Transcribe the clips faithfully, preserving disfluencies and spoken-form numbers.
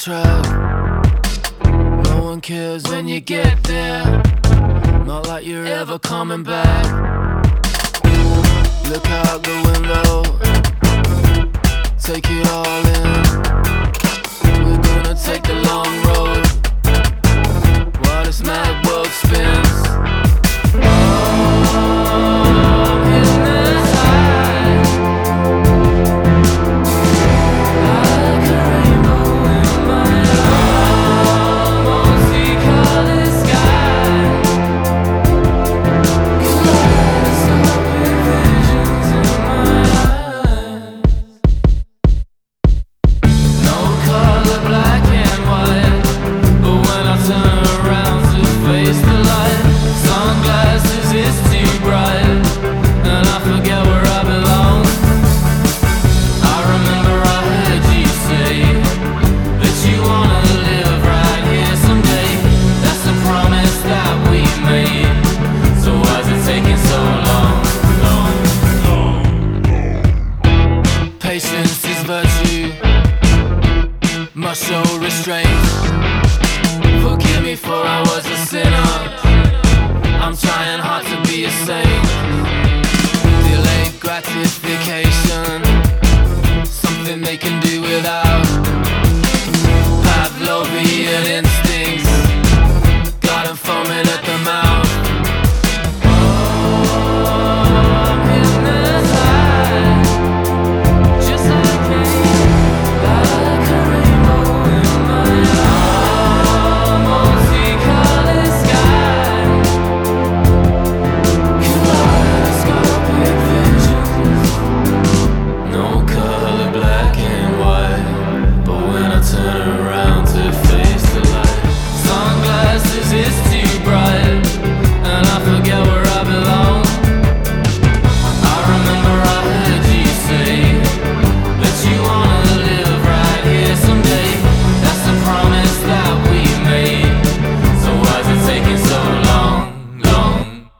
track. No one cares when you get there. Not like you're ever coming back. Look out the window, take it all in. We're gonna take the long road while this mad world spins. Oh, I'm hitting this high, like a rainbow in my almost color sky. Kaleidoscopic visions in my eyes. No color, black and white, but when I turn around to face the light, sunglasses is too bright, and I forget where I belong. I remember I heard you say that you wanna live right here someday. That's a promise that we made. So why's it taking so long, long, long? Patience is virtue, must show restraint. Forgive me for I was a sinner. I'm trying hard to be a saint. Delayed gratification, something they can do without. Pavlovian instincts, got 'em foaming at the mouth. Oh, I'm hitting this high, just like me, like a rainbow in my almost color sky. Kaleidoscopic visions, no color, black and white, but when I turn around to face the light, sunglasses is too bright, and I forget where I belong. I remember I heard you say that you wanna live right here someday. That's a promise that we made. So why's it taking so long, long?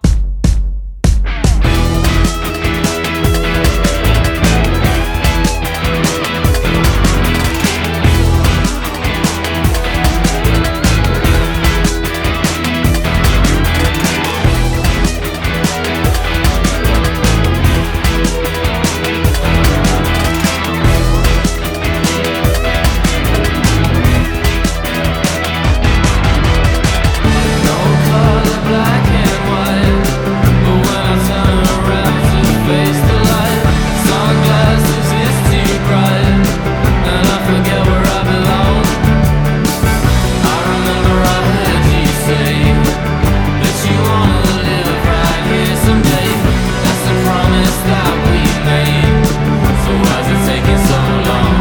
No color, black and white, but when I turn around to face the light, sunglasses is too bright, and I forget where I belong. I remember I heard you say that you wanna live right here someday. That's a promise that we made. So why's it taking so long?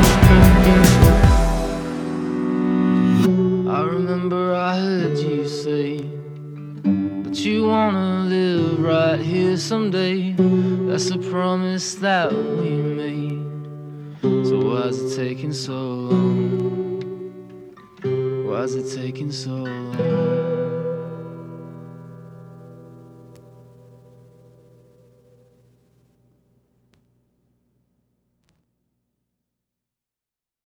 I remember I heard you say that you wanna live right here someday. That's a promise that we made. So why's it taking so long? Why's it taking so long?